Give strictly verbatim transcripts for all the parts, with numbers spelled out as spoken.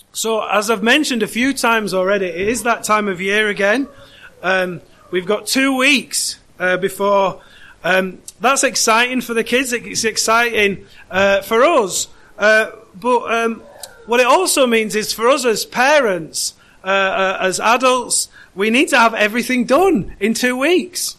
So, as I've mentioned a few times already, it is that time of year again. Um, we've got two weeks uh, before. Um, that's exciting for the kids. It's exciting uh, for us. Uh, but um, what it also means is for us as parents, uh, uh, as adults, we need to have everything done in two weeks.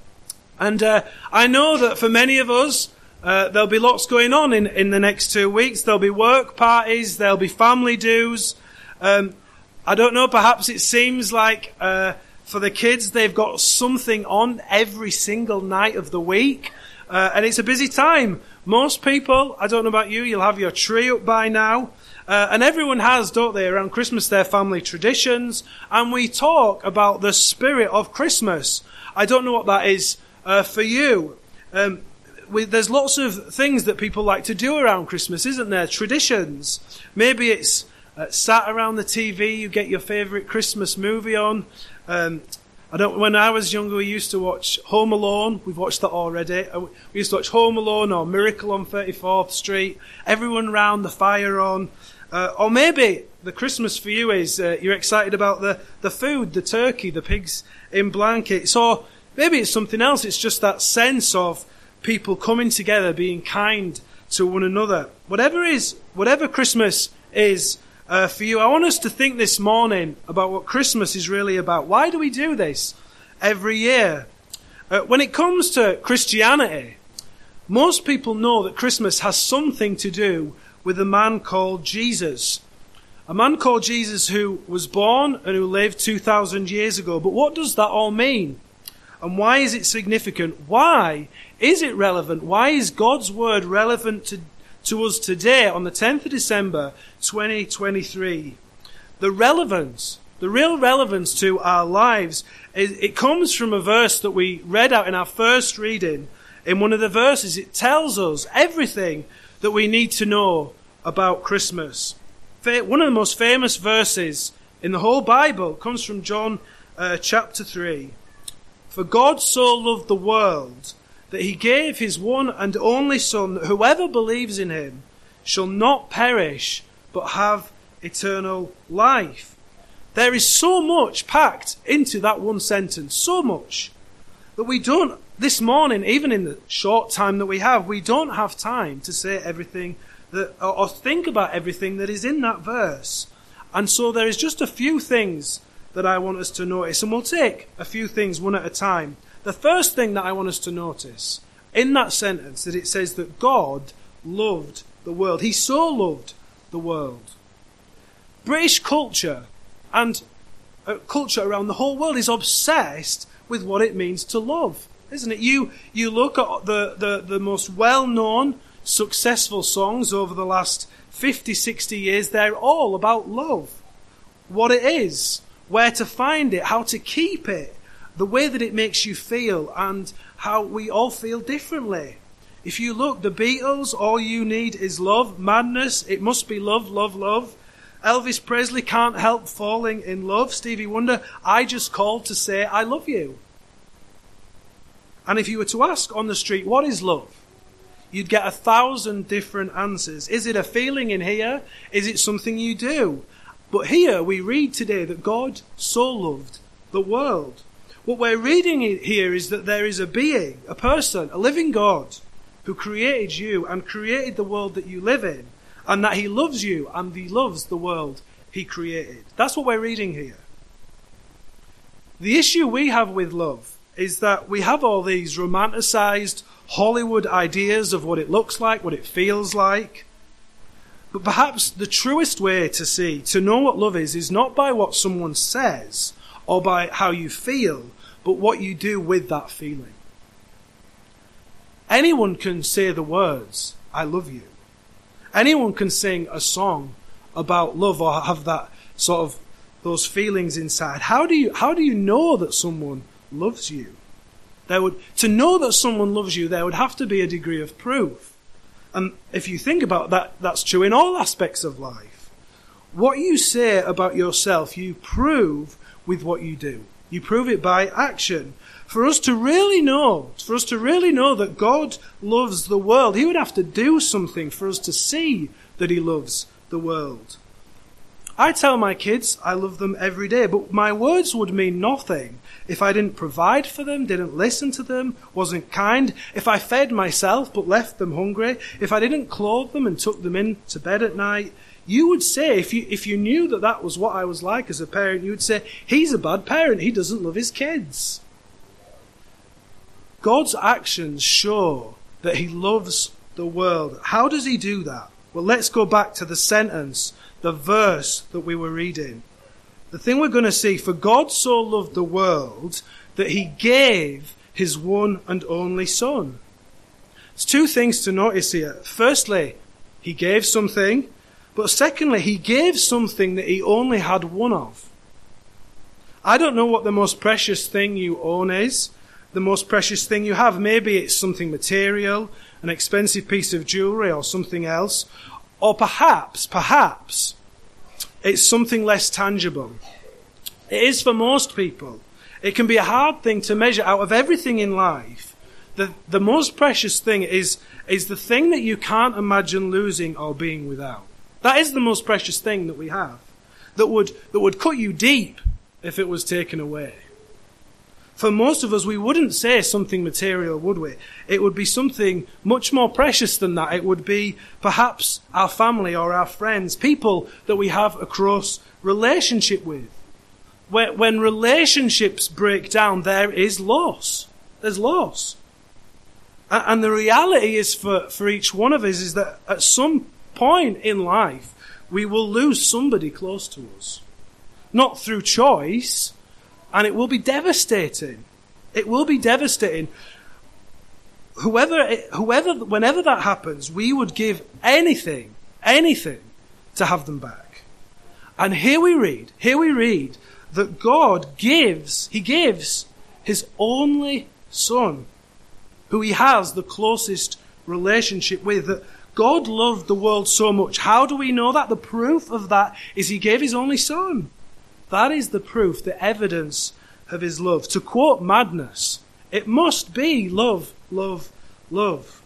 And uh, I know that for many of us, Uh, there'll be lots going on in, in the next two weeks. There'll be work parties. There'll be family dues. Um, I don't know, perhaps it seems like uh, for the kids, they've got something on every single night of the week. Uh, and it's a busy time. Most people, I don't know about you, you'll have your tree up by now. Uh, and everyone has, don't they, around Christmas, their family traditions. And we talk about the spirit of Christmas. I don't know what that is uh, for you. Um We, there's lots of things that people like to do around Christmas, isn't there? Traditions. Maybe it's uh, sat around the T V, you get your favourite Christmas movie on. Um, I don't. When I was younger, we used to watch Home Alone. We've watched that already. We used to watch Home Alone or Miracle on thirty-fourth Street. Everyone round, the fire on. Uh, or maybe the Christmas for you is uh, you're excited about the, the food, the turkey, the pigs in blankets. Or maybe it's something else. It's just that sense of people coming together, being kind to one another. Whatever is, whatever Christmas is uh, for you, I want us to think this morning about what Christmas is really about. Why do we do this every year? Uh, when it comes to Christianity, most people know that Christmas has something to do with a man called Jesus. A man called Jesus who was born and who lived two thousand years ago. But what does that all mean? And why is it significant? Why is it relevant? Why is God's word relevant to, to us today on the tenth of December, twenty twenty-three? The relevance, the real relevance to our lives, it, it comes from a verse that we read out in our first reading. In one of the verses, it tells us everything that we need to know about Christmas. One of the most famous verses in the whole Bible comes from John uh, chapter three. For God so loved the world that he gave his one and only Son, that whoever believes in him shall not perish, but have eternal life. There is so much packed into that one sentence, so much, that we don't, this morning, even in the short time that we have, we don't have time to say everything that, or, or think about everything that is in that verse. And so there is just a few things that I want us to notice, and we'll take a few things one at a time. The first thing that I want us to notice in that sentence, that it says that God loved the world. He so loved the world. British culture and uh, culture around the whole world is obsessed with what it means to love, isn't it? You you look at the, the, the most well-known, successful songs over the last fifty, sixty years, they're all about love. What it is, where to find it, how to keep it, the way that it makes you feel, and how we all feel differently. If you look, the Beatles, All You Need Is Love. Madness, It Must Be Love, Love, Love. Elvis Presley, Can't Help Falling in Love. Stevie Wonder, I Just Called to Say I Love You. And if you were to ask on the street, what is love? You'd get a thousand different answers. Is it a feeling in here? Is it something you do? But here we read today that God so loved the world. What we're reading here is that there is a being, a person, a living God who created you and created the world that you live in, and that he loves you and he loves the world he created. That's what we're reading here. The issue we have with love is that we have all these romanticized Hollywood ideas of what it looks like, what it feels like. But perhaps the truest way to see, to know what love is, is not by what someone says or by how you feel, but what you do with that feeling. Anyone can say the words, I love you. Anyone can sing a song about love or have that sort of those feelings inside. How do you how do you know that someone loves you? There would to know that someone loves you, there would have to be a degree of proof. And if you think about that, that's true in all aspects of life. What you say about yourself, you prove with what you do. You prove it by action. For us to really know, for us to really know that God loves the world, he would have to do something for us to see that he loves the world. I tell my kids I love them every day, but my words would mean nothing if I didn't provide for them, didn't listen to them, wasn't kind, if I fed myself but left them hungry, if I didn't clothe them and took them in to bed at night. You would say, if you if you knew that that was what I was like as a parent, you would say, he's a bad parent, he doesn't love his kids. God's actions show that he loves the world. How does he do that? Well, let's go back to the sentence, the verse that we were reading. The thing we're going to see, for God so loved the world that he gave his one and only Son. There's two things to notice here. Firstly, he gave something. But secondly, he gave something that he only had one of. I don't know what the most precious thing you own is, the most precious thing you have. Maybe it's something material, an expensive piece of jewelry or something else. Or perhaps, perhaps, it's something less tangible. It is for most people. It can be a hard thing to measure. Out of everything in life, the, the most precious thing is, is the thing that you can't imagine losing or being without. That is the most precious thing that we have, that would that would cut you deep if it was taken away. For most of us, we wouldn't say something material, would we? It would be something much more precious than that. It would be perhaps our family or our friends, people that we have a close relationship with. When relationships break down, there is loss. There's loss. And the reality is for, for each one of us is that at some point in life, we will lose somebody close to us. Not through choice, and it will be devastating. It will be devastating. Whoever, whoever, whenever that happens, we would give anything, anything to have them back. And here we read, here we read that God gives, he gives his only Son, who he has the closest relationship with. That God loved the world so much. How do we know that? The proof of that is he gave his only Son. That is the proof, the evidence of his love. To quote Madness, it must be love, love, love.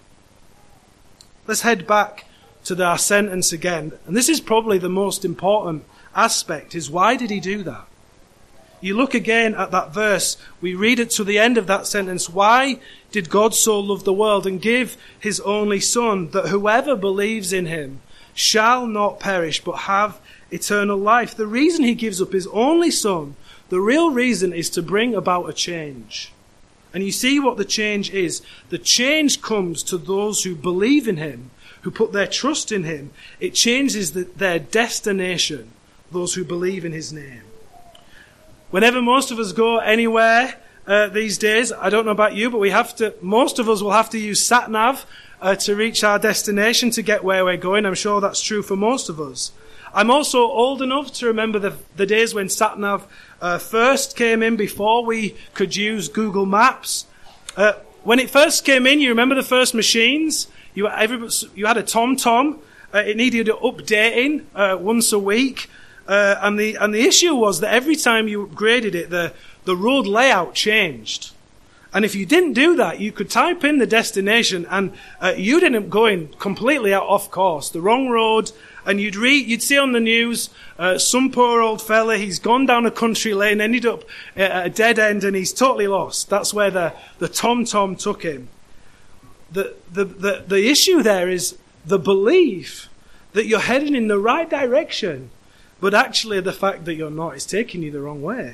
Let's head back to our sentence again. And this is probably the most important aspect, is why did he do that? You look again at that verse, we read it to the end of that sentence. Why did God so love the world and give his only Son, that whoever believes in him shall not perish but have eternal life? The reason he gives up his only Son, the real reason, is to bring about a change. And you see what the change is. The change comes to those who believe in him, who put their trust in him. It changes the, their destination, those who believe in his name. Whenever most of us go anywhere uh, these days, I don't know about you, but we have to, most of us will have to use sat-nav uh, to reach our destination, to get where we're going. I'm sure that's true for most of us. I'm also old enough to remember the, the days when sat-nav uh, first came in, before we could use Google Maps. Uh, when it first came in, you remember the first machines? You, every, you had a TomTom. Uh, it needed updating uh, once a week. Uh, and the and the issue was that every time you upgraded it, the, the road layout changed. And if you didn't do that, you could type in the destination and uh, you'd end up going completely out off course, the wrong road. And you'd read, you'd see on the news, uh, some poor old fella, he's gone down a country lane, ended up at a dead end, and he's totally lost. That's where the, the TomTom took him. The, the, the, the issue there is the belief that you're heading in the right direction. But actually the fact that you're not is taking you the wrong way.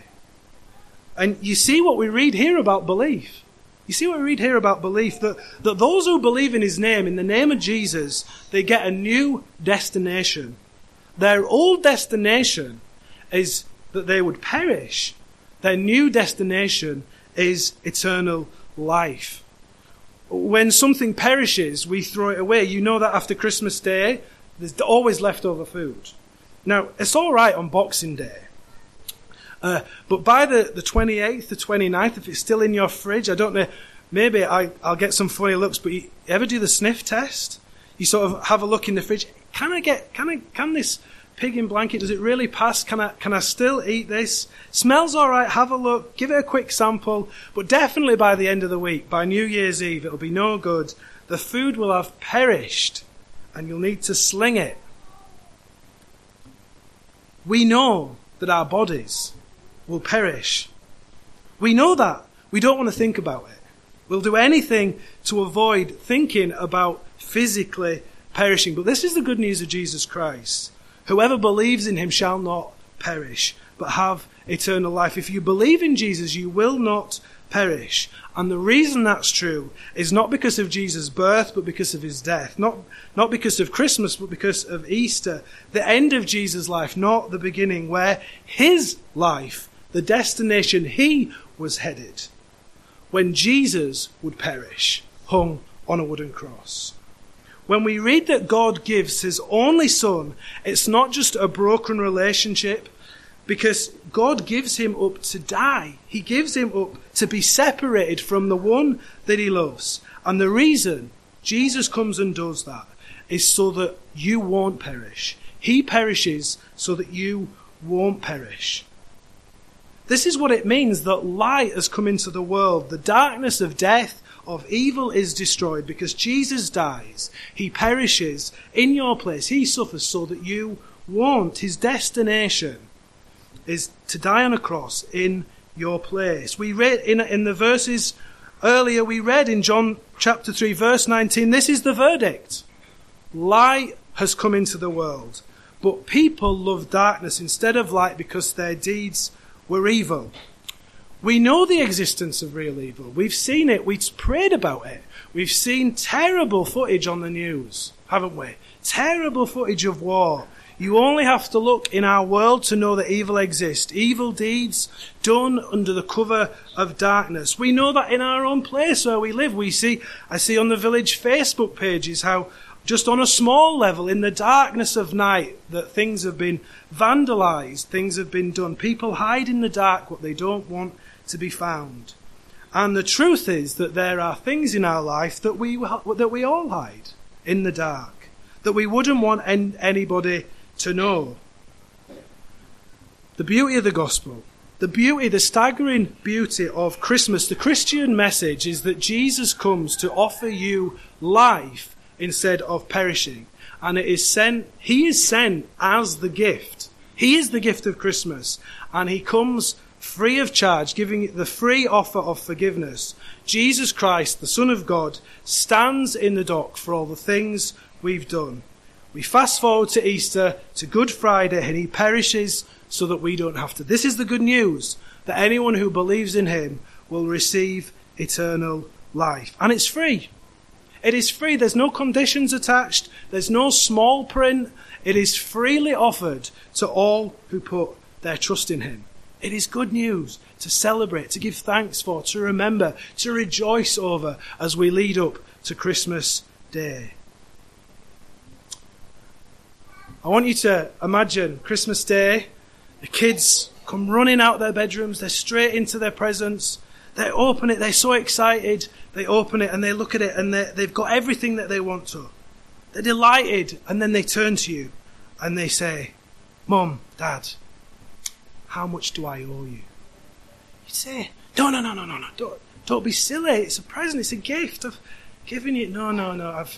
And you see what we read here about belief. You see what we read here about belief, that, that those who believe in his name, in the name of Jesus, they get a new destination. Their old destination is that they would perish. Their new destination is eternal life. When something perishes, we throw it away. You know that after Christmas Day, there's always leftover food. Now, it's all right on Boxing Day, uh, but by the, the twenty-eighth, the twenty-ninth, if it's still in your fridge, I don't know, maybe I, I'll get some funny looks, but you, you ever do the sniff test? You sort of have a look in the fridge. Can I get, can I, can this pig in blanket, does it really pass? Can I, can I still eat this? Smells all right, have a look, give it a quick sample, but definitely by the end of the week, by New Year's Eve, it'll be no good. The food will have perished, and you'll need to sling it. We know that our bodies will perish. We know that. We don't want to think about it. We'll do anything to avoid thinking about physically perishing. But this is the good news of Jesus Christ. Whoever believes in him shall not perish, but have eternal life. If you believe in Jesus, you will not perish. And the reason that's true is not because of Jesus' birth, but because of his death. Not, not because of Christmas, but because of Easter. The end of Jesus' life, not the beginning, where his life, the destination he was headed, when Jesus would perish, hung on a wooden cross. When we read that God gives his only son, it's not just a broken relationship, because God gives him up to die. He gives him up to be separated from the one that he loves. And the reason Jesus comes and does that is so that you won't perish. He perishes so that you won't perish. This is what it means that light has come into the world. The darkness of death, of evil is destroyed because Jesus dies. He perishes in your place. He suffers so that you won't. His destination is to die on a cross in your place. We read in, in the verses earlier, we read in John chapter three, verse nineteen, this is the verdict. Light has come into the world, but people love darkness instead of light because their deeds were evil. We know the existence of real evil. We've seen it. We've prayed about it. We've seen terrible footage on the news, haven't we? Terrible footage of war. You only have to look in our world to know that evil exists. Evil deeds done under the cover of darkness. We know that in our own place where we live. We see, I see on the village Facebook pages how just on a small level, in the darkness of night, that things have been vandalized, things have been done. People hide in the dark what they don't want to be found. And the truth is that there are things in our life that we that we all hide in the dark, that we wouldn't want anybody to know. The beauty of the gospel, the beauty, the staggering beauty of Christmas, the Christian message is that Jesus comes to offer you life instead of perishing. And it is sent, he is sent as the gift. He is the gift of Christmas. And he comes free of charge, giving the free offer of forgiveness. Jesus Christ, the Son of God, stands in the dock for all the things we've done. We fast forward to Easter, to Good Friday, and he perishes so that we don't have to. This is the good news, that anyone who believes in him will receive eternal life. And it's free. It is free. There's no conditions attached. There's no small print. It is freely offered to all who put their trust in him. It is good news to celebrate, to give thanks for, to remember, to rejoice over as we lead up to Christmas Day. I want you to imagine Christmas Day. The kids come running out their bedrooms. They're straight into their presents. They open it. They're so excited. They open it and they look at it and they've got everything that they want to. They're delighted. And then they turn to you and they say, Mum, Dad, how much do I owe you? You say, no, no, no, no, no, no. Don't, don't be silly. It's a present. It's a gift. I've given you. No, no, no. I've.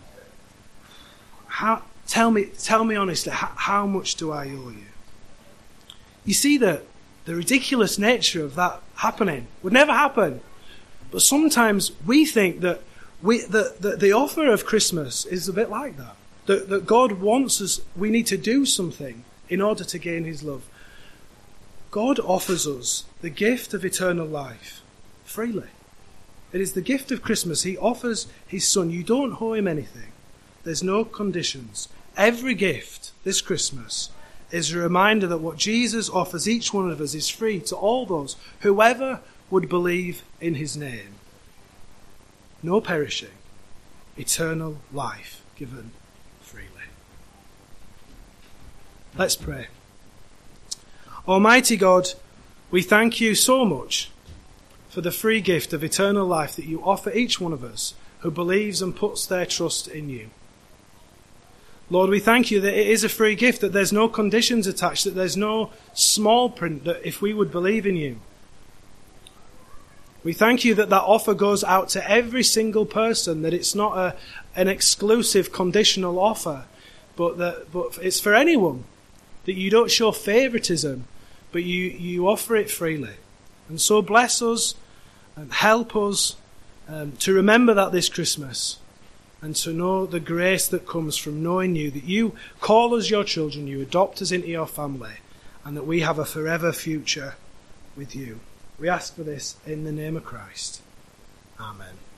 How? Tell me, tell me honestly. How, how much do I owe you? You see the the ridiculous nature of that happening. Would never happen. But sometimes we think that we that the, the offer of Christmas is a bit like that. That that God wants us. We need to do something in order to gain His love. God offers us the gift of eternal life freely. It is the gift of Christmas. He offers His Son. You don't owe Him anything. There's no conditions. Every gift this Christmas is a reminder that what Jesus offers each one of us is free to all those, whoever would believe in His name. No perishing, eternal life given freely. Let's pray. Almighty God, we thank you so much for the free gift of eternal life that you offer each one of us who believes and puts their trust in you. Lord, we thank you that it is a free gift, that there's no conditions attached, that there's no small print, that if we would believe in you. We thank you that that offer goes out to every single person, that it's not a, an exclusive conditional offer, but that but it's for anyone that you don't show favouritism, but you, you offer it freely. And so bless us and help us um, to remember that this Christmas, and to know the grace that comes from knowing you, that you call us your children, you adopt us into your family, and that we have a forever future with you. We ask for this in the name of Christ. Amen.